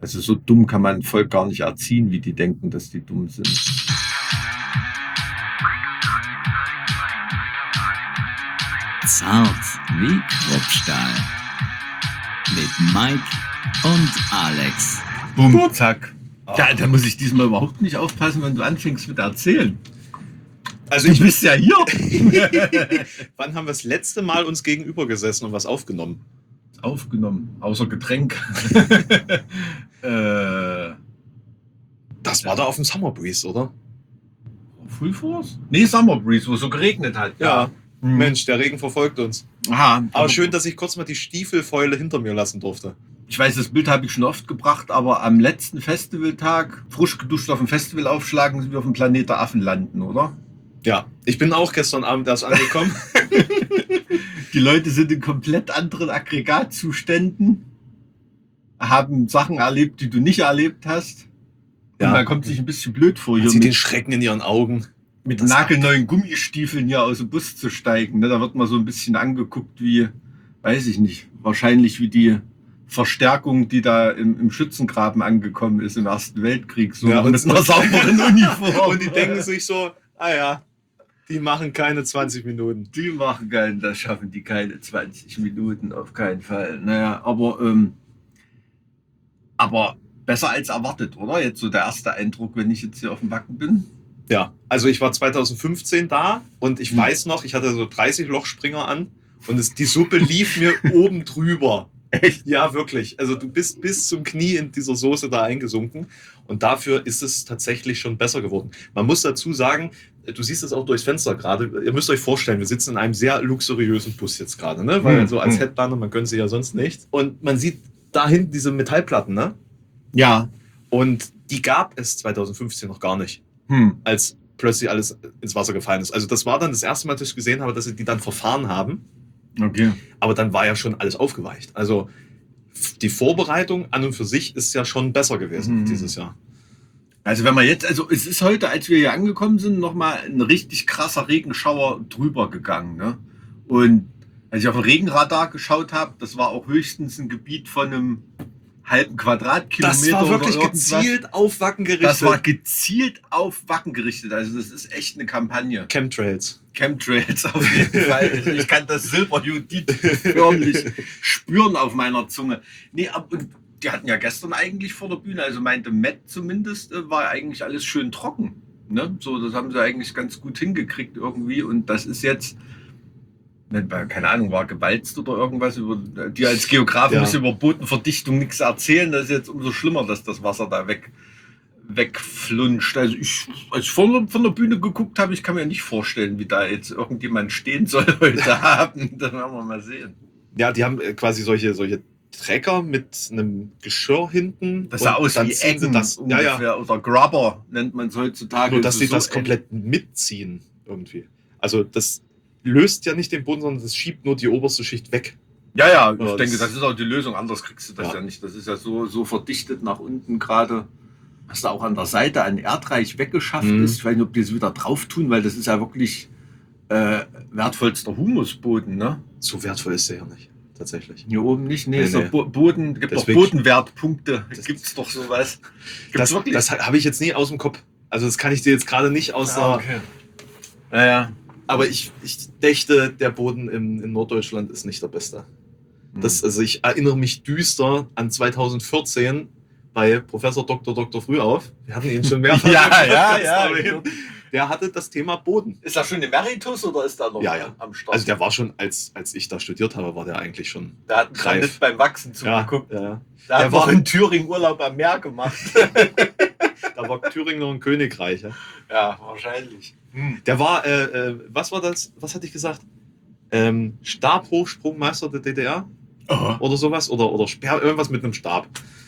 Also so dumm kann man ein Volk gar nicht erziehen, wie die denken, dass die dumm sind. Zart wie Kruppstahl. Mit Mike und Alex. Bumm, zack. Ja, da muss ich diesmal überhaupt nicht aufpassen, wenn du anfängst mit erzählen. Also Du ich bist ja hier. Wann haben wir das letzte Mal uns gegenüber gesessen und was aufgenommen? Aufgenommen, außer Getränk. Das war da auf dem Summer Breeze, oder? Full Force? Nee, Summer Breeze, wo es so geregnet hat. Ja. Mhm. Mensch, der Regen verfolgt uns. Aha. Aber schön, dass ich kurz mal die Stiefelfäule hinter mir lassen durfte. Ich weiß, das Bild habe ich schon oft gebracht, aber am letzten Festivaltag, frisch geduscht auf dem Festival aufschlagen, sind wir auf dem Planet der Affen landen, oder? Ja, ich bin auch gestern Abend erst angekommen. Die Leute sind in komplett anderen Aggregatzuständen, haben Sachen erlebt, die du nicht erlebt hast. Und Ja. man kommt sich ein bisschen blöd vor, Man hier sieht den mit, Schrecken in ihren Augen. mit das nagelneuen Gummistiefeln hier aus dem Bus zu steigen. Ne? Da wird man so ein bisschen angeguckt wie, weiß ich nicht, wahrscheinlich wie die Verstärkung, die da im Schützengraben angekommen ist im Ersten Weltkrieg. So Ja, mit einer sauberen Uniform. Und die denken sich so, ja, die machen keine 20 Minuten. Die machen keinen, das schaffen die keine 20 Minuten, auf keinen Fall. Naja, aber besser als erwartet, oder? Jetzt so der erste Eindruck, wenn ich jetzt hier auf dem Wacken bin. Ja, also ich war 2015 da und ich weiß noch, ich hatte so 30 Lochspringer an und die Suppe lief mir oben drüber. Echt? Ja, wirklich. Also du bist bis zum Knie in dieser Soße da eingesunken und dafür ist es tatsächlich schon besser geworden. Man muss dazu sagen, du siehst es auch durchs Fenster gerade. Ihr müsst euch vorstellen, wir sitzen in einem sehr luxuriösen Bus jetzt gerade, ne? Weil so als Headliner, man gönnt sich ja sonst nicht. Und man sieht da hinten diese Metallplatten, ne? Ja. Und die gab es 2015 noch gar nicht, als plötzlich alles ins Wasser gefallen ist. Also das war dann das erste Mal, dass ich gesehen habe, dass sie die dann verfahren haben. Okay. Aber dann war ja schon alles aufgeweicht. Also die Vorbereitung an und für sich ist ja schon besser gewesen dieses Jahr. Also wenn man jetzt, also es ist heute, als wir hier angekommen sind, nochmal ein richtig krasser Regenschauer drüber gegangen. Ne? Und als ich auf den Regenradar geschaut habe, das war auch höchstens ein Gebiet von einem halben Quadratkilometer. Das war wirklich oder irgendwas. gezielt auf Wacken gerichtet. Das war gezielt auf Wacken gerichtet. Also das ist echt eine Kampagne. Chemtrails. Chemtrails auf jeden Fall. Also ich kann das Silberjodid förmlich spüren auf meiner Zunge. Nee, und die hatten ja gestern eigentlich vor der Bühne, also meinte Matt zumindest, war eigentlich alles schön trocken. Ne? So, das haben sie eigentlich ganz gut hingekriegt irgendwie. Und das ist jetzt, keine Ahnung, war gewalzt oder irgendwas. Die als Geograf müssen über Bodenverdichtung nichts erzählen. Das ist jetzt umso schlimmer, dass das Wasser da wegflunscht. Also als ich von der Bühne geguckt habe, ich kann mir nicht vorstellen, wie da jetzt irgendjemand stehen soll heute Abend. Das werden wir mal sehen. Ja, die haben quasi solche Trecker mit einem Geschirr hinten. Das sah aus wie Eggen das ungefähr. Ja. Oder Grubber nennt man es heutzutage. Nur, dass sie so das komplett mitziehen irgendwie. Also das löst ja nicht den Boden, sondern das schiebt nur die oberste Schicht weg. Ja, ich denke, das ist auch die Lösung. Anders kriegst du das ja nicht. Das ist ja so verdichtet nach unten gerade. Was da auch an der Seite an Erdreich weggeschafft ist. Ich weiß nicht, ob die es wieder drauf tun, weil das ist ja wirklich wertvollster Humusboden. Ne? So wertvoll ist der ja nicht. Tatsächlich. Hier oben nicht. Nee, Nee, ist doch Boden, gibt doch Bodenwertpunkte. Gibt es doch sowas. Das habe ich jetzt nie aus dem Kopf. Also das kann ich dir jetzt gerade nicht aus der... Okay. Naja. Aber ich dächte, der Boden in Norddeutschland ist nicht der beste. Also ich erinnere mich düster an 2014 bei Professor Dr. Frühauf. Wir hatten ihn schon mehrfach. Ja. Der hatte das Thema Boden. Ist das schon Emeritus oder ist da noch Ja. am Start? Also der war schon, als ich da studiert habe, war der eigentlich schon der hat reif. nicht beim Wachsen zugeguckt. Ja. Der war in Thüringen Urlaub am Meer gemacht. Da war Thüringen noch ein Königreich. Ja, wahrscheinlich. Der war, was war das? Was hatte ich gesagt? Stabhochsprungmeister der DDR? Oder sowas? Oder irgendwas mit einem Stab.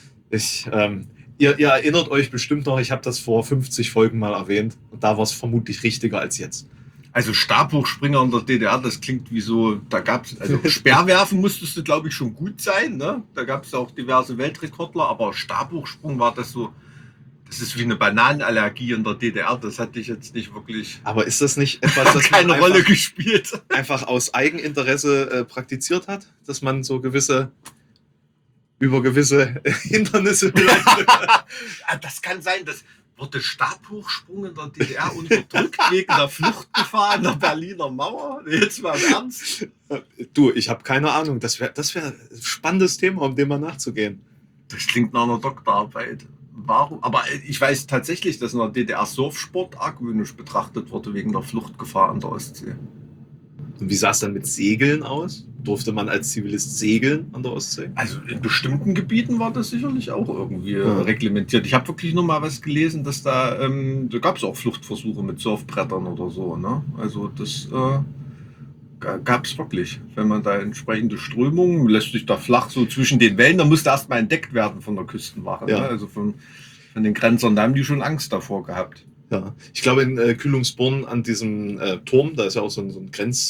Ihr erinnert euch bestimmt noch, ich habe das vor 50 Folgen mal erwähnt. Und da war es vermutlich richtiger als jetzt. Also Stabhochspringer in der DDR, das klingt wie so, da gab es, also Speerwerfen musstest du, glaube ich, schon gut sein. Ne? Da gab es auch diverse Weltrekordler, aber Stabhochsprung war das so, das ist wie eine Bananenallergie in der DDR. Das hatte ich jetzt nicht wirklich. Aber ist das nicht etwas, das keine Rolle gespielt? Einfach aus Eigeninteresse praktiziert hat, dass man so gewisse über gewisse Hindernisse. Das kann sein, dass wurde Stabhochsprung in der DDR unterdrückt wegen der Fluchtgefahr in der Berliner Mauer? Jetzt mal im Ernst. Du, ich habe keine Ahnung. Das wär ein spannendes Thema, um dem mal nachzugehen. Das klingt nach einer Doktorarbeit. Warum? Aber ich weiß tatsächlich, dass in der DDR Surfsport argwöhnisch betrachtet wurde wegen der Fluchtgefahr an der Ostsee. Und wie sah es dann mit Segeln aus? Durfte man als Zivilist segeln an der Ostsee? Also in bestimmten Gebieten war das sicherlich auch irgendwie reglementiert. Ich habe wirklich nur mal was gelesen, dass da gab es auch Fluchtversuche mit Surfbrettern oder so. Ne? Also das gab es wirklich. Wenn man da entsprechende Strömungen, lässt sich da flach so zwischen den Wellen, da musste erstmal entdeckt werden von der Küstenwache. Ja. Ne? Also von den Grenzern, da haben die schon Angst davor gehabt. Ja, ich glaube in Kühlungsborn an diesem Turm, da ist ja auch so ein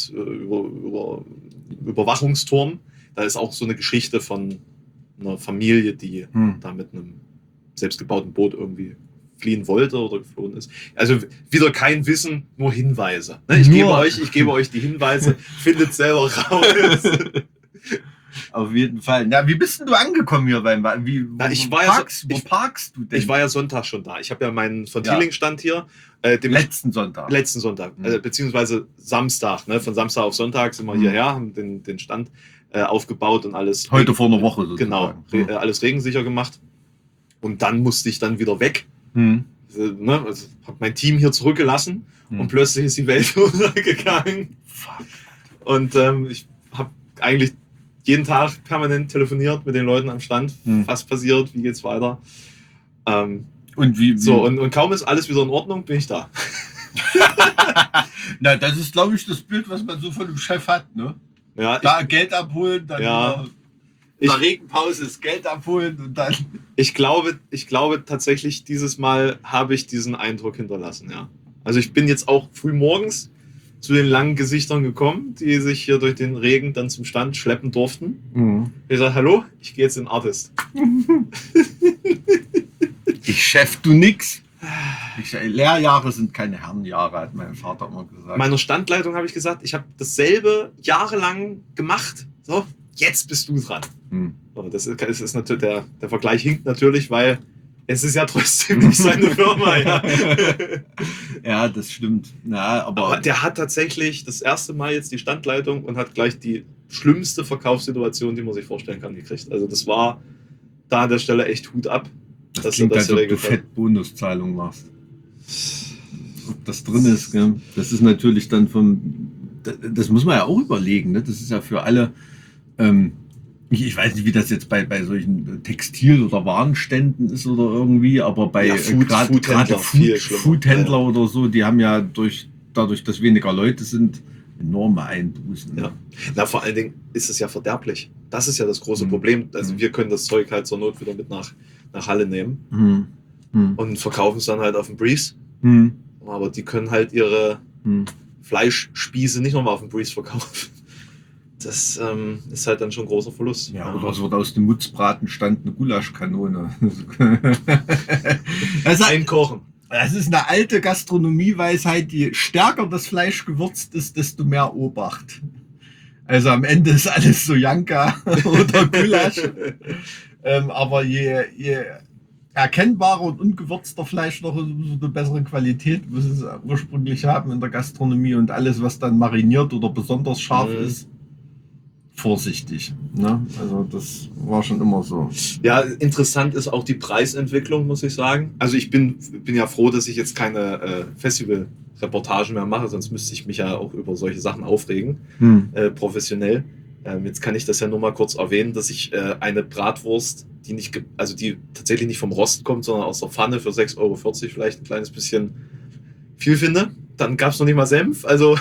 Überwachungsturm, da ist auch so eine Geschichte von einer Familie, die da mit einem selbstgebauten Boot irgendwie fliehen wollte oder geflohen ist. Also wieder kein Wissen, nur Hinweise. Ne? Ich gebe euch die Hinweise, findet selber raus. Auf jeden Fall. Na, wie bist denn du angekommen hier beim Wo parkst du denn? Ich war ja Sonntag schon da. Ich habe ja meinen von Thieling-Stand hier. Letzten Sonntag. Beziehungsweise Samstag. Ne? Von Samstag auf Sonntag sind wir hierher, haben den Stand aufgebaut und alles. Heute vor einer Woche sozusagen. Genau, alles regensicher gemacht. Und dann musste ich dann wieder weg. Also, habe mein Team hier zurückgelassen und plötzlich ist die Welt untergegangen. Und ich habe eigentlich jeden Tag permanent telefoniert mit den Leuten am Stand. Was passiert? Wie geht's weiter? Und wie? So, und kaum ist alles wieder in Ordnung, bin ich da. Na, das ist, glaube ich, das Bild, was man so von dem Chef hat, ne? Ja, da Geld abholen, dann wieder in der Regenpause das Geld abholen und dann. Ich glaube tatsächlich, dieses Mal habe ich diesen Eindruck hinterlassen, ja. Also ich bin jetzt auch früh morgens zu den langen Gesichtern gekommen, die sich hier durch den Regen dann zum Stand schleppen durften. Ich sage, hallo, ich gehe jetzt in Artist. Ich Chef, du nix. Lehrjahre sind keine Herrenjahre, hat mein Vater immer gesagt. Meiner Standleitung habe ich gesagt, ich habe dasselbe jahrelang gemacht. So, jetzt bist du dran. So, das ist natürlich, der Vergleich hinkt natürlich, weil es ist ja trotzdem nicht seine Firma. Ja, ja, das stimmt. Ja, aber der hat tatsächlich das erste Mal jetzt die Standleitung und hat gleich die schlimmste Verkaufssituation, die man sich vorstellen kann, gekriegt. Also das war da an der Stelle echt Hut ab. Das klingt, als ob du fett Bonuszahlung machst. Ob das drin ist, gell? Das ist natürlich dann das muss man ja auch überlegen, ne? Das ist ja für alle, ich weiß nicht, wie das jetzt bei solchen Textil- oder Warenständen ist oder irgendwie, aber bei gerade Foodhändler oder so, die haben ja dadurch, dass weniger Leute sind, enorme Einbußen. Ja. Na, vor allen Dingen ist es ja verderblich. Das ist ja das große Problem. Also wir können das Zeug halt zur Not wieder mit nach Halle nehmen und verkaufen es dann halt auf dem Breeze. Aber die können halt ihre Fleischspieße nicht nochmal auf dem Breeze verkaufen. Das ist halt dann schon ein großer Verlust. Ja, oder es wird aus dem Mutzbratenstand eine Gulaschkanone. Einkochen. Das ist eine alte Gastronomieweisheit, je stärker das Fleisch gewürzt ist, desto mehr Obacht. Also am Ende ist alles so Janka oder Gulasch. Aber je erkennbarer und ungewürzter Fleisch noch so eine bessere Qualität muss es ursprünglich haben in der Gastronomie, und alles, was dann mariniert oder besonders scharf ist, vorsichtig. Ne? Also das war schon immer so. Ja, interessant ist auch die Preisentwicklung, muss ich sagen. Also ich bin ja froh, dass ich jetzt keine Festival-Reportagen mehr mache, sonst müsste ich mich ja auch über solche Sachen aufregen, professionell. Jetzt kann ich das ja nur mal kurz erwähnen, dass ich eine Bratwurst, die tatsächlich nicht vom Rost kommt, sondern aus der Pfanne für 6,40 Euro vielleicht ein kleines bisschen viel finde. Dann gab es noch nicht mal Senf, also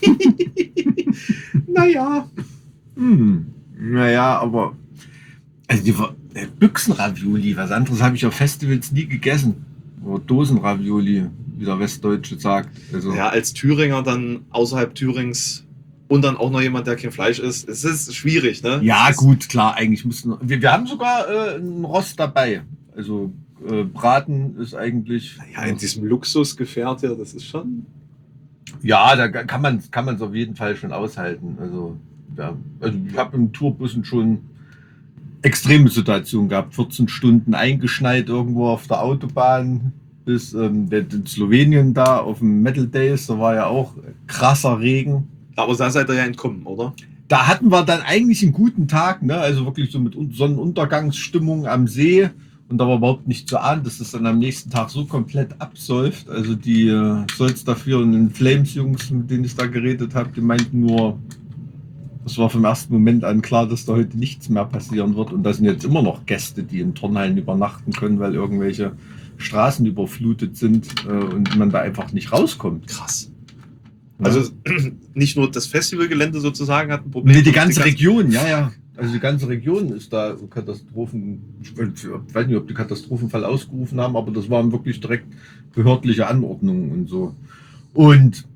naja. Naja, aber also die Büchsenravioli, was anderes habe ich auf Festivals nie gegessen. Oder Dosenravioli, wie der Westdeutsche sagt. Also, ja, als Thüringer dann außerhalb Thürings und dann auch noch jemand, der kein Fleisch isst. Es ist schwierig, ne? Ja, gut, klar, eigentlich müssen wir haben sogar ein Rost dabei. Also Braten ist eigentlich. Ja, in diesem Luxusgefährt hier, das ist schon. Ja, da kann man es auf jeden Fall schon aushalten. Also ich habe im Tourbussen schon. extreme Situation gehabt. 14 Stunden eingeschneit irgendwo auf der Autobahn bis in Slowenien da auf dem Metal Days. Da war ja auch krasser Regen. Aber da seid ihr ja entkommen, oder? Da hatten wir dann eigentlich einen guten Tag, ne? Also wirklich so mit Sonnenuntergangsstimmung am See. Und da war überhaupt nicht zu ahnen, dass es dann am nächsten Tag so komplett absäuft. Also die dafür und den Flames-Jungs, mit denen ich da geredet habe, die meinten nur, das war vom ersten Moment an klar, dass da heute nichts mehr passieren wird. Und da sind jetzt immer noch Gäste, die in Turnhallen übernachten können, weil irgendwelche Straßen überflutet sind und man da einfach nicht rauskommt. Krass. Ja. Also nicht nur das Festivalgelände sozusagen hat ein Problem. Nee, die ganze Region, ja. Also die ganze Region ist da Katastrophen. Ich weiß nicht, ob die Katastrophenfall ausgerufen haben, aber das waren wirklich direkt behördliche Anordnungen und so. Und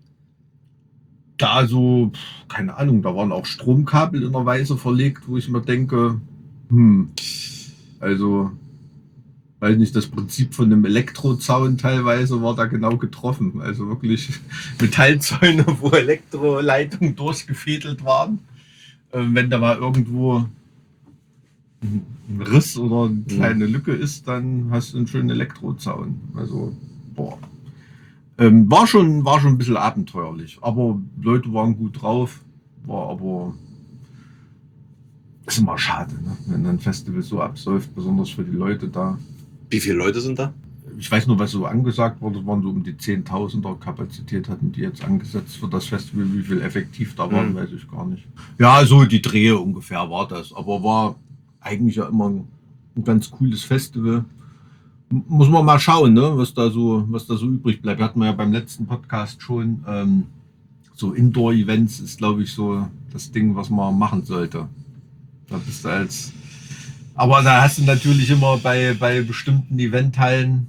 da so, keine Ahnung, da waren auch Stromkabel in der Weise verlegt, wo ich mir denke, also, weiß nicht, das Prinzip von einem Elektrozaun teilweise war da genau getroffen. Also wirklich Metallzäune, wo Elektroleitungen durchgefädelt waren. Wenn da mal irgendwo ein Riss oder eine kleine Lücke ist, dann hast du einen schönen Elektrozaun. Also, boah. War schon ein bisschen abenteuerlich. Aber Leute waren gut drauf. War aber... Ist immer schade, ne? Wenn ein Festival so absäuft, besonders für die Leute da. Wie viele Leute sind da? Ich weiß nur, was so angesagt wurde, waren so um die 10.000er Kapazität hatten die jetzt angesetzt für das Festival. Wie viel effektiv da waren, weiß ich gar nicht. Ja, so die Drehe ungefähr war das. Aber war eigentlich ja immer ein ganz cooles Festival. Muss man mal schauen, ne, was da so übrig bleibt. Hatten wir ja beim letzten Podcast schon. So Indoor-Events ist, glaube ich, so das Ding, was man machen sollte. Da bist du aber da hast du natürlich immer bei bestimmten Eventhallen,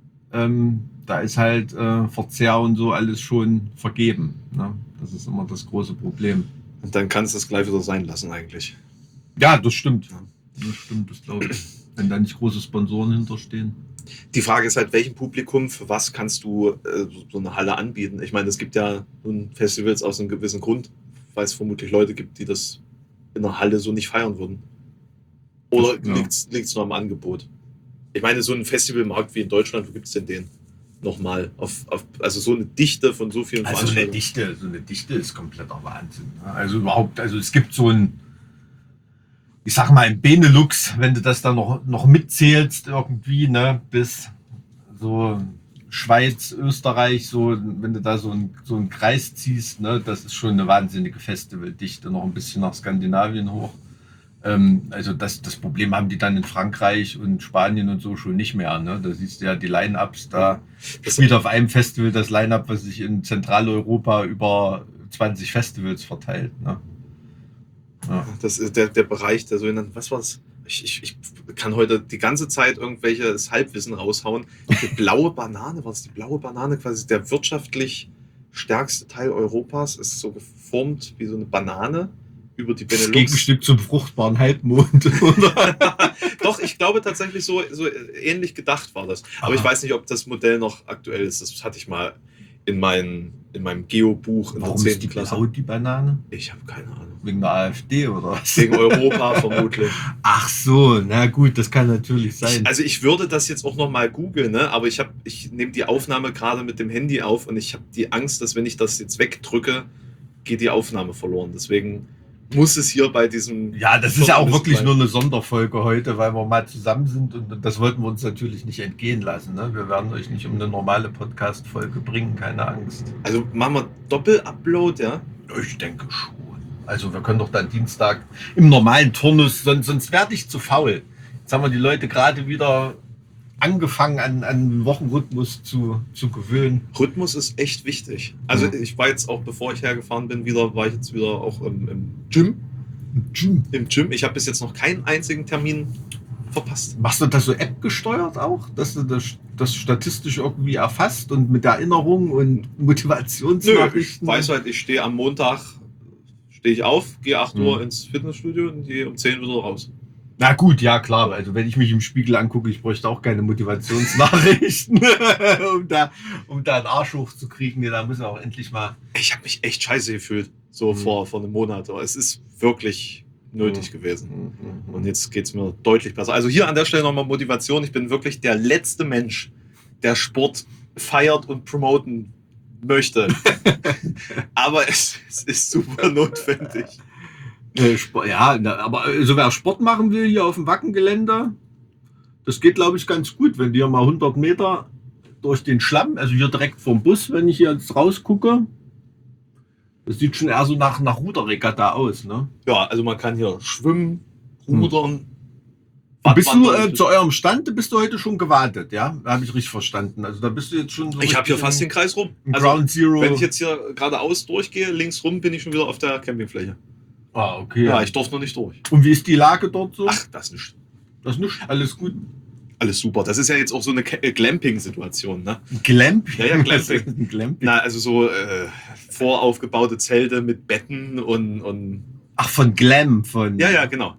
da ist halt Verzehr und so alles schon vergeben. Ne? Das ist immer das große Problem. Und dann kannst du es gleich wieder sein lassen eigentlich. Ja, das stimmt. Das stimmt, das glaube ich. Wenn da nicht große Sponsoren hinterstehen. Die Frage ist halt, welchem Publikum, für was kannst du so eine Halle anbieten? Ich meine, es gibt ja nun Festivals aus einem gewissen Grund, weil es vermutlich Leute gibt, die das in einer Halle so nicht feiern würden. Oder liegt es nur am Angebot? Ich meine, so ein Festivalmarkt wie in Deutschland, wo gibt es denn den nochmal? Also so eine Dichte von so vielen Veranstaltungen. So eine Dichte ist kompletter Wahnsinn. Ne? Also überhaupt, also es gibt so ein, ich sag mal, im Benelux, wenn du das dann noch mitzählst irgendwie, ne, bis so Schweiz, Österreich, so, wenn du da so einen Kreis ziehst, ne, das ist schon eine wahnsinnige Festivaldichte, noch ein bisschen nach Skandinavien hoch. Also das Problem haben die dann in Frankreich und Spanien und so schon nicht mehr. Ne? Da siehst du ja die Line-Ups, da spielt auf einem Festival das Line-Up, was sich in Zentraleuropa über 20 Festivals verteilt. Ne? Ja. Das ist der Bereich der sogenannten, was war das? Ich kann heute die ganze Zeit irgendwelches Halbwissen raushauen. Die blaue Banane, was ist die blaue Banane? Quasi der wirtschaftlich stärkste Teil Europas ist so geformt wie so eine Banane über die Benelux. Das Gegenstück zum fruchtbaren Halbmond. Doch, ich glaube tatsächlich so ähnlich gedacht war das. Aber ich weiß nicht, ob das Modell noch aktuell ist. Das hatte ich mal in meinem Geo-Buch in Warum der ist 10. die Klasse. blau, die Banane? Ich habe keine Ahnung. Wegen der AfD oder was? Wegen Europa vermutlich. Ach so, na gut, das kann natürlich sein. Ich würde das jetzt auch nochmal googeln, ne? Aber ich nehme die Aufnahme gerade mit dem Handy auf und ich habe die Angst, dass wenn ich das jetzt wegdrücke, geht die Aufnahme verloren. Deswegen muss es hier bei diesem... Ja, das ist ja auch wirklich nur eine Sonderfolge heute, weil wir mal zusammen sind und das wollten wir uns natürlich nicht entgehen lassen. Ne? Wir werden euch nicht um eine normale Podcast-Folge bringen, keine Angst. Also machen wir Doppel-Upload, ja? Ich denke schon. Also wir können doch dann Dienstag im normalen Turnus, sonst werde ich zu faul. Jetzt haben wir die Leute gerade wieder angefangen an den Wochenrhythmus zu gewöhnen. Rhythmus ist echt wichtig. Also ich war jetzt auch, bevor ich hergefahren bin, war ich jetzt wieder auch im Gym. Im Gym. Ich habe bis jetzt noch keinen einzigen Termin verpasst. Machst du das so App gesteuert auch? Dass du das statistisch irgendwie erfasst und mit Erinnerung und Motivationsnachrichten? Nö, ich weiß halt, ich stehe am Montag, stehe ich auf, gehe 8 Uhr ins Fitnessstudio und gehe um 10 wieder raus. Na gut, ja klar. Also wenn ich mich im Spiegel angucke, ich bräuchte auch keine Motivationsnachrichten, um da einen Arsch hochzukriegen. Nee, da müssen wir auch endlich mal... Ich habe mich echt scheiße gefühlt, so vor einem Monat. Aber es ist wirklich nötig gewesen. Und jetzt geht es mir deutlich besser. Also hier an der Stelle nochmal Motivation. Ich bin wirklich der letzte Mensch, der Sport feiert und promoten möchte. Aber es ist super notwendig. Ja, aber also wer Sport machen will hier auf dem Wackengelände, das geht, glaube ich, ganz gut, wenn die mal 100 Meter durch den Schlamm, also hier direkt vom Bus, wenn ich hier jetzt rausgucke, das sieht schon eher so nach Ruderregatta aus, ne? Ja, also man kann hier schwimmen, rudern. Bist du zu eurem Stand, bist du heute schon gewartet, ja? Habe ich richtig verstanden. Also da bist du jetzt schon so. Ich habe hier fast den Kreis rum. Also, Ground Zero. wenn ich jetzt hier geradeaus durchgehe, links rum, bin ich schon wieder auf der Campingfläche. Ah, okay. Ja, ich durfte noch nicht durch. Und wie ist die Lage dort so? Ach, das nicht. Das ist nicht alles gut. Alles super. Das ist ja jetzt auch so eine Glamping-Situation, ne? Glamping? Ja, Glamping. Was ist ein Glamping? Na, also so voraufgebaute Zelte mit Betten und Ach, von Glam, von. Ja, genau.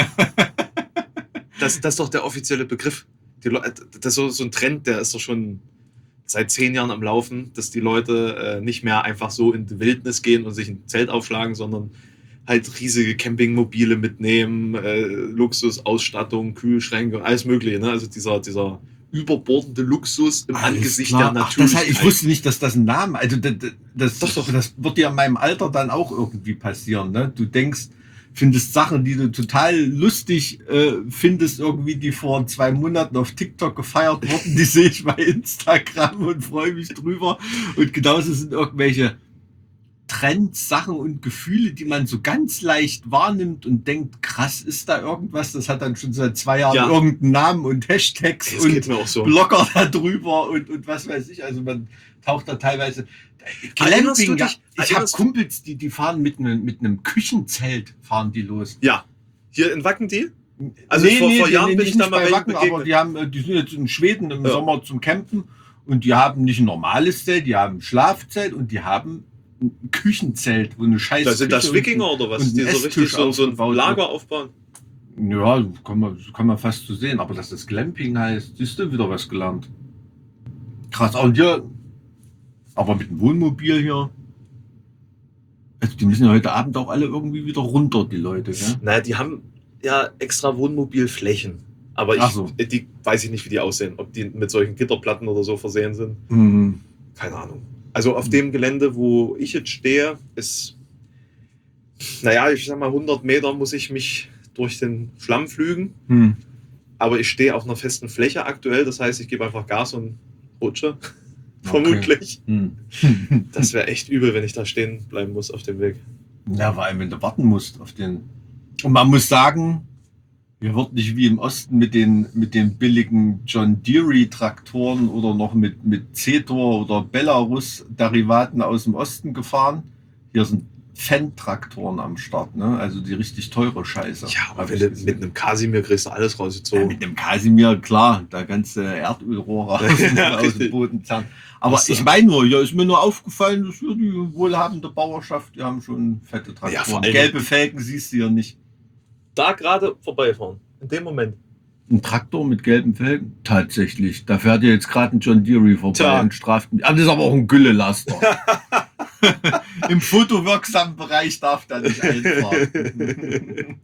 Das ist doch der offizielle Begriff. Das ist so ein Trend, der ist doch schon seit 10 Jahren am Laufen, dass die Leute nicht mehr einfach so in die Wildnis gehen und sich ein Zelt aufschlagen, sondern halt riesige Campingmobile mitnehmen, Luxusausstattung, Kühlschränke, alles mögliche. Ne? Also dieser überbordende Luxus im Angesicht der Natürlichkeit. Ich wusste nicht, dass das ein Name, also das Doch. Das wird ja in meinem Alter dann auch irgendwie passieren. Ne? Du findest Sachen, die du total lustig findest, irgendwie, die vor 2 Monaten auf TikTok gefeiert wurden, die sehe ich bei Instagram und freue mich drüber. Und genauso sind irgendwelche Trends, Sachen und Gefühle, die man so ganz leicht wahrnimmt und denkt, krass, ist da irgendwas? Das hat dann schon seit 2 Jahren irgendeinen Namen und Hashtags das und geht mir auch so. Blogger da drüber und was weiß ich. Also man taucht da teilweise. Glamping, Ja. Ich habe Kumpels, die fahren mit einem Küchenzelt, fahren die los. Ja. Hier in Wacken die? Also vor Jahren bin ich da mal bei Wacken, aber begegnet. die sind jetzt in Schweden im Sommer zum Campen und die haben nicht ein normales Zelt, die haben ein Schlafzelt und die haben ein Küchenzelt, wo eine Scheiße. Da sind das Wikinger oder was? Die so richtig so ein Lager aufbauen? Ja, kann man fast so sehen. Aber dass das Glamping heißt, siehst du wieder was gelernt. Krass. Und hier, aber mit dem Wohnmobil hier. Also die müssen ja heute Abend auch alle irgendwie wieder runter, die Leute. Gell? Naja, die haben ja extra Wohnmobilflächen. Aber die weiß ich nicht, wie die aussehen. Ob die mit solchen Gitterplatten oder so versehen sind. Mhm. Keine Ahnung. Also auf dem Gelände, wo ich jetzt stehe, ist, naja, ich sag mal 100 Meter muss ich mich durch den Schlamm flügen. Aber ich stehe auf einer festen Fläche aktuell. Das heißt, ich gebe einfach Gas und rutsche. Vermutlich. Das wäre echt übel, wenn ich da stehen bleiben muss auf dem Weg. Ja, vor allem, wenn du warten musst auf den. Und man muss sagen, hier wird nicht wie im Osten mit den billigen John Deere Traktoren oder noch mit Zetor oder Belarus-Derivaten aus dem Osten gefahren. Hier sind Fendt-Traktoren am Start, ne? Also die richtig teure Scheiße. Ja, aber wenn du mit einem Kasimir kriegst du alles rausgezogen. Ja, mit dem Kasimir, klar, da ganze Erdölrohre aus dem Boden zerren. Aber ich meine nur, hier ist mir nur aufgefallen, dass hier die wohlhabende Bauerschaft, die haben schon fette Traktoren. Ja, gelbe Felgen siehst du hier nicht. Da gerade vorbeifahren, in dem Moment. Ein Traktor mit gelben Felgen? Tatsächlich. Da fährt ja jetzt gerade ein John Deere vorbei und straft mich. Das ist aber auch ein Güllelaster. Im fotowirksamen Bereich darf da nicht einfahren.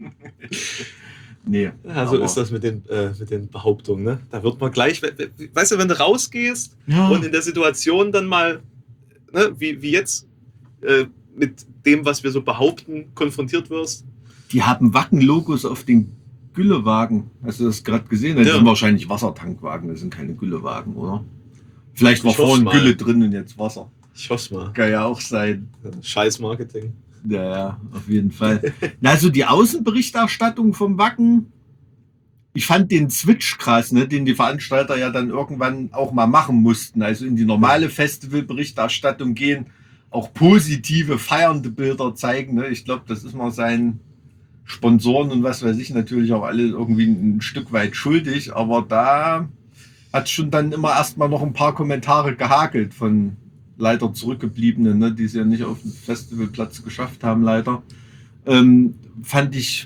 Nee. Ja, so ist das mit den Behauptungen. Ne? Da wird man gleich, weißt du, wenn du rausgehst und in der Situation dann mal, ne, wie jetzt, mit dem, was wir so behaupten, konfrontiert wirst. Die haben Wacken-Logos auf den Güllewagen. Hast du das gerade gesehen? Das sind wahrscheinlich Wassertankwagen, das sind keine Güllewagen, oder? Vielleicht war vorhin Gülle drin und jetzt Wasser. Ich hoffe mal. Kann ja auch sein. Scheiß Marketing. Ja, auf jeden Fall. Also die Außenberichterstattung vom Wacken, ich fand den Switch krass, ne, den die Veranstalter ja dann irgendwann auch mal machen mussten. Also in die normale Festivalberichterstattung gehen, auch positive, feiernde Bilder zeigen. Ne? Ich glaube, das ist mal seinen Sponsoren und was weiß ich natürlich auch alle irgendwie ein Stück weit schuldig. Aber da hat schon dann immer erstmal noch ein paar Kommentare gehakelt von leider Zurückgebliebenen, ne, die es ja nicht auf den Festivalplatz geschafft haben, leider. Fand ich,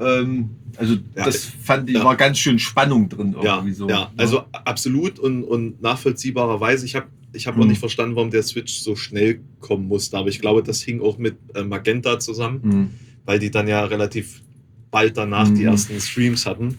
war ganz schön Spannung drin irgendwie so. Ja, also absolut und nachvollziehbarerweise. Ich hab auch nicht verstanden, warum der Switch so schnell kommen musste, aber ich glaube, das hing auch mit Magenta zusammen, weil die dann ja relativ bald danach die ersten Streams hatten.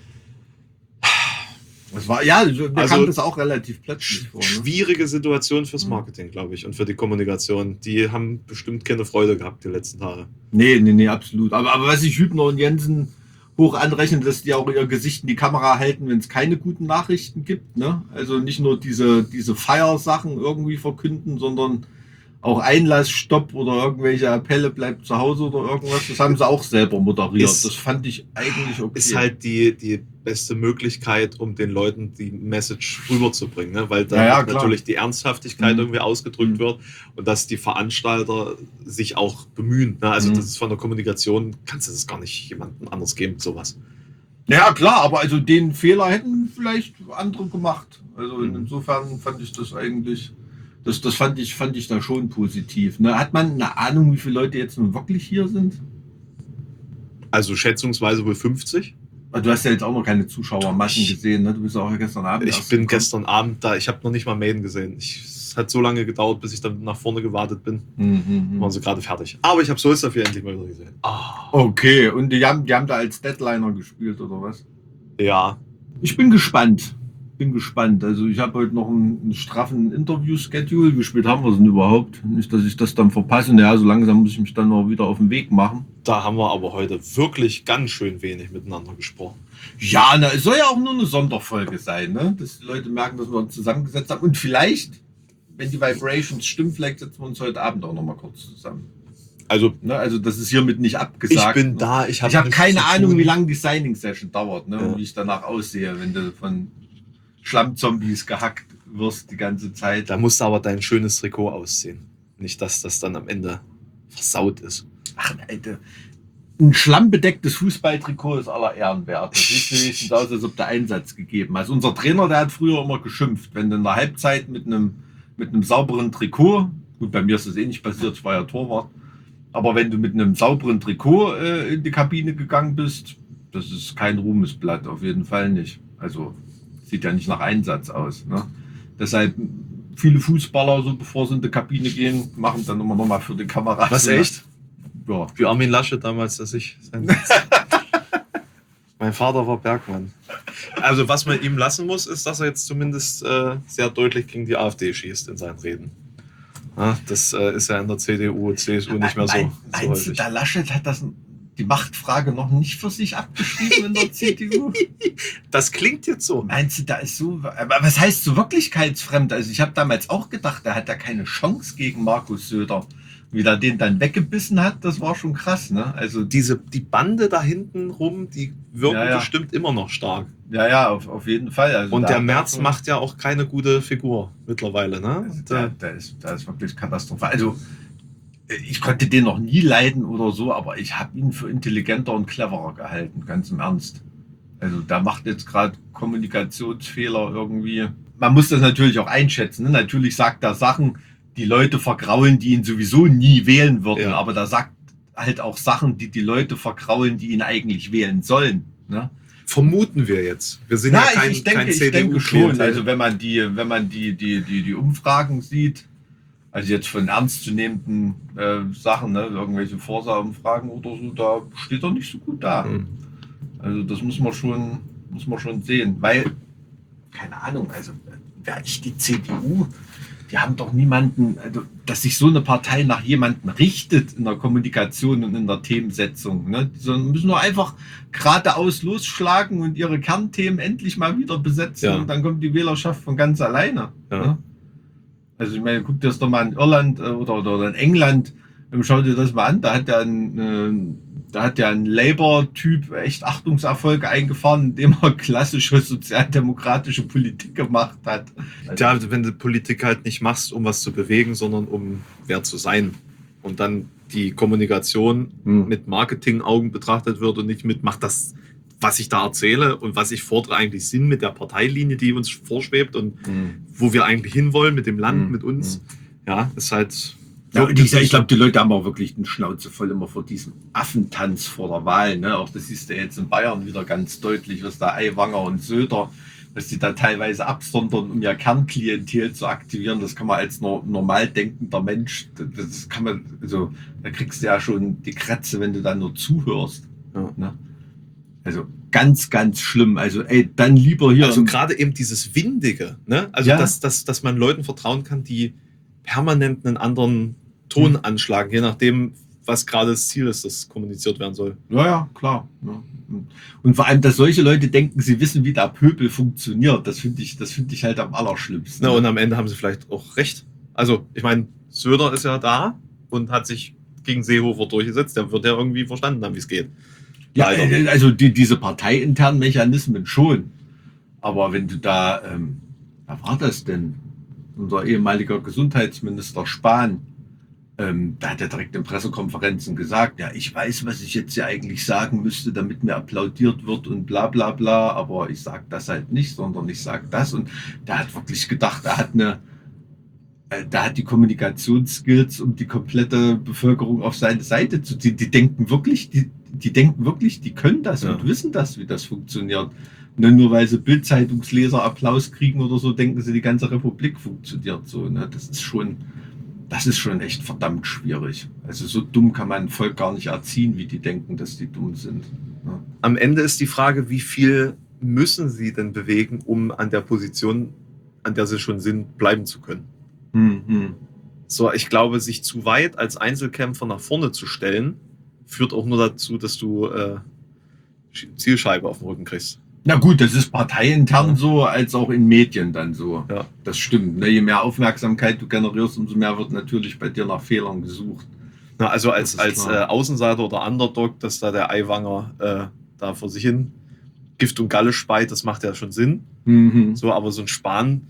Das war, ja, mir kam das auch relativ plötzlich vor. Ne? Schwierige Situation fürs Marketing, glaube ich, und für die Kommunikation. Die haben bestimmt keine Freude gehabt die letzten Tage. Nee, absolut. Aber was ich Hübner und Jensen hoch anrechnen, dass die auch ihr Gesicht in die Kamera halten, wenn es keine guten Nachrichten gibt. Ne? Also nicht nur diese Feiersachen irgendwie verkünden, sondern auch Einlassstopp oder irgendwelche Appelle, bleibt zu Hause oder irgendwas. Das haben sie auch selber moderiert. Das fand ich eigentlich okay. Ist halt die beste Möglichkeit, um den Leuten die Message rüberzubringen, ne? Weil da natürlich die Ernsthaftigkeit irgendwie ausgedrückt wird und dass die Veranstalter sich auch bemühen. Ne? Also das ist von der Kommunikation, kannst du das gar nicht jemandem anders geben, sowas. Ja klar, aber also den Fehler hätten vielleicht andere gemacht. Also insofern fand ich das eigentlich, das fand ich da schon positiv. Ne? Hat man eine Ahnung, wie viele Leute jetzt nun wirklich hier sind? Also schätzungsweise wohl 50. Du hast ja jetzt auch noch keine Zuschauermassen gesehen, ne? Du bist auch gestern Abend. Ich bin gestern Abend da, ich habe noch nicht mal Maiden gesehen. Es hat so lange gedauert, bis ich dann nach vorne gewartet bin. Waren sie gerade fertig. Aber ich habe Soulsafir endlich mal wieder gesehen. Okay, und die haben da als Deadliner gespielt, oder was? Ja. Ich bin gespannt. Also ich habe heute noch einen straffen Interview-Schedule. Wie spät haben wir es denn überhaupt? Nicht, dass ich das dann verpasse. Naja, so langsam muss ich mich dann noch wieder auf den Weg machen. Da haben wir aber heute wirklich ganz schön wenig miteinander gesprochen. Ja, na, es soll ja auch nur eine Sonderfolge sein, ne? Dass die Leute merken, dass wir uns zusammengesetzt haben. Und vielleicht, wenn die Vibrations stimmen, vielleicht setzen wir uns heute Abend auch noch mal kurz zusammen. Also das ist hiermit nicht abgesagt. Ich bin da. Ich habe keine Ahnung, wie lange die Signing-Session dauert, ne? Und wie ich danach aussehe, wenn du von Schlammzombies gehackt wirst die ganze Zeit. Da musst du aber dein schönes Trikot ausziehen. Nicht, dass das dann am Ende versaut ist. Ach, Alter. Ein schlammbedecktes Fußballtrikot ist aller Ehren wert. Das sieht wenigstens aus, als ob der Einsatz gegeben hat. Also unser Trainer, der hat früher immer geschimpft, wenn du in der Halbzeit mit einem sauberen Trikot, gut, bei mir ist das eh nicht passiert, ich war ja Torwart, aber wenn du mit einem sauberen Trikot in die Kabine gegangen bist, das ist kein Ruhmesblatt, auf jeden Fall nicht. Also sieht ja nicht nach Einsatz aus. Ne? Deshalb viele Fußballer, so bevor sie in die Kabine gehen, machen dann immer noch mal für die Kamera. Was, echt? Ja. Wie Armin Laschet damals, dass ich mein Vater war Bergmann. Also was man ihm lassen muss, ist, dass er jetzt zumindest sehr deutlich gegen die AfD schießt in seinen Reden. Ja, das ist ja in der CDU, CSU nicht mehr so. Meinst du, der Laschet hat die Machtfrage noch nicht für sich abgeschrieben in der CDU? Das klingt jetzt so. Meinst du, da ist so... Aber was heißt so wirklichkeitsfremd? Also ich habe damals auch gedacht, der hat ja keine Chance gegen Markus Söder. Wie der den dann weggebissen hat, das war schon krass. Ne? Also die Bande da hinten rum, die wirken bestimmt immer noch stark. Ja, auf jeden Fall. Also und der Merz macht ja auch keine gute Figur mittlerweile. Ne? Also der ist wirklich katastrophal. Also ich konnte den noch nie leiden oder so, aber ich habe ihn für intelligenter und cleverer gehalten, ganz im Ernst. Also der macht jetzt gerade Kommunikationsfehler irgendwie. Man muss das natürlich auch einschätzen. Ne? Natürlich sagt er Sachen, die Leute vergraulen, die ihn sowieso nie wählen würden. Ja. Aber da sagt halt auch Sachen, die Leute vergraulen, die ihn eigentlich wählen sollen. Ne? Vermuten wir jetzt. Wir sind kein ich denke schon. Also wenn man die Umfragen sieht, also jetzt von ernstzunehmenden Sachen, ne, irgendwelche Forsa-Umfragen oder so, da steht er nicht so gut da. Also das muss man schon sehen. Weil, keine Ahnung, also wäre ich die CDU, die haben doch niemanden, also, dass sich so eine Partei nach jemandem richtet in der Kommunikation und in der Themensetzung. Ne? Die müssen nur einfach geradeaus losschlagen und ihre Kernthemen endlich mal wieder besetzen und dann kommt die Wählerschaft von ganz alleine. Ja. Ne? Also ich meine, guck dir das doch mal in Irland oder in England, schau dir das mal an, da hat ja ein Labour-Typ echt Achtungserfolge eingefahren, indem er klassische sozialdemokratische Politik gemacht hat. Ja, wenn du Politik halt nicht machst, um was zu bewegen, sondern um wer zu sein. Und dann die Kommunikation mit Marketing-Augen betrachtet wird und nicht mit, macht das, was ich da erzähle und was ich fordere, eigentlich Sinn mit der Parteilinie, die uns vorschwebt und wo wir eigentlich hinwollen mit dem Land, mit uns. Ja, ist halt... Ja, ich glaube, die Leute haben auch wirklich den Schnauze voll immer vor diesem Affentanz vor der Wahl. Ne? Auch das siehst du jetzt in Bayern wieder ganz deutlich, was da Aiwanger und Söder, was die da teilweise absondern, um ihr Kernklientel zu aktivieren. Das kann man als normal denkender Mensch, das kann man, also da kriegst du ja schon die Kratze, wenn du dann nur zuhörst. Ja. Ne? Also ganz, ganz schlimm. Also dann lieber hier. Also gerade eben dieses Windige, ne? Also Ja. dass man Leuten vertrauen kann, die permanent einen anderen Ton anschlagen, je nachdem, was gerade das Ziel ist, das kommuniziert werden soll. Ja, klar. Ja. Und vor allem, dass solche Leute denken, sie wissen, wie der Pöbel funktioniert, das finde ich halt am allerschlimmsten. Na, und am Ende haben sie vielleicht auch recht. Also, ich meine, Söder ist ja da und hat sich gegen Seehofer durchgesetzt. Der wird ja irgendwie verstanden haben, wie es geht. Ja, Leider. also diese parteiinternen Mechanismen schon. Aber wenn du da, wer war das denn? Unser ehemaliger Gesundheitsminister Spahn, da hat er direkt in Pressekonferenzen gesagt, ja, ich weiß, was ich jetzt ja eigentlich sagen müsste, damit mir applaudiert wird und bla bla bla, aber ich sage das halt nicht, sondern ich sage das. Und der hat wirklich gedacht, er hat da hat die Kommunikationsskills, um die komplette Bevölkerung auf seine Seite zu ziehen. Die denken wirklich, die können das und wissen das, wie das funktioniert. Nur weil sie Bild-Zeitungsleser Applaus kriegen oder so, denken sie, die ganze Republik funktioniert so. Ne? Das ist schon echt verdammt schwierig. Also so dumm kann man ein Volk gar nicht erziehen, wie die denken, dass die dumm sind. Ne? Am Ende ist die Frage, wie viel müssen sie denn bewegen, um an der Position, an der sie schon sind, bleiben zu können? So, ich glaube, sich zu weit als Einzelkämpfer nach vorne zu stellen, führt auch nur dazu, dass du Zielscheibe auf den Rücken kriegst. Na gut, das ist parteiintern so, als auch in Medien dann so. Ja. Das stimmt. Ne? Je mehr Aufmerksamkeit du generierst, umso mehr wird natürlich bei dir nach Fehlern gesucht. Na, also als Das ist klar. Außenseiter oder Underdog, dass da der Eiwanger da vor sich hin Gift und Galle speit, das macht ja schon Sinn. So, aber so ein Spahn,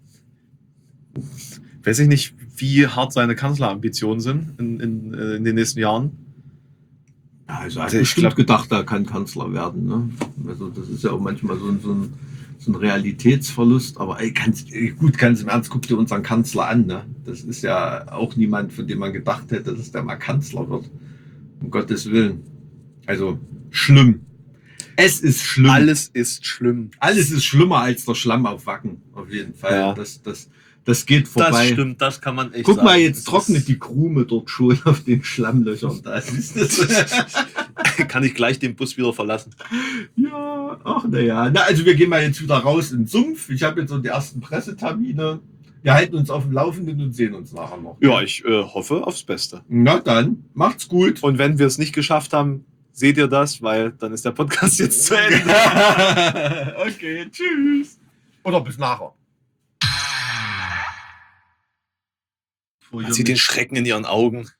weiß ich nicht, wie hart seine Kanzlerambitionen sind in den nächsten Jahren. Ja, also er hat Ich bestimmt glaub- gedacht, er kann Kanzler werden. Ne? Also das ist ja auch manchmal so ein Realitätsverlust. Aber ganz im Ernst, guck dir unseren Kanzler an. Ne? Das ist ja auch niemand, von dem man gedacht hätte, dass der mal Kanzler wird. Um Gottes Willen. Also schlimm. Es ist schlimm. Alles ist schlimm. Alles ist schlimmer als der Schlamm auf Wacken. Auf jeden Fall. Ja. Das geht vorbei. Das stimmt, das kann man echt Guck sagen. mal, jetzt Das trocknet ist- die Krume dort schon auf den Schlammlöchern. Da siehst du es. Kann ich gleich den Bus wieder verlassen. Ja, ach naja. Na, also wir gehen mal jetzt wieder raus in den Sumpf. Ich habe jetzt so die ersten Pressetermine. Wir halten uns auf dem Laufenden und sehen uns nachher noch. Ja, ich hoffe aufs Beste. Na dann, macht's gut. Und wenn wir es nicht geschafft haben, seht ihr das, weil dann ist der Podcast jetzt zu Ende. Okay, tschüss. Oder bis nachher. Man sieht den Schrecken in ihren Augen.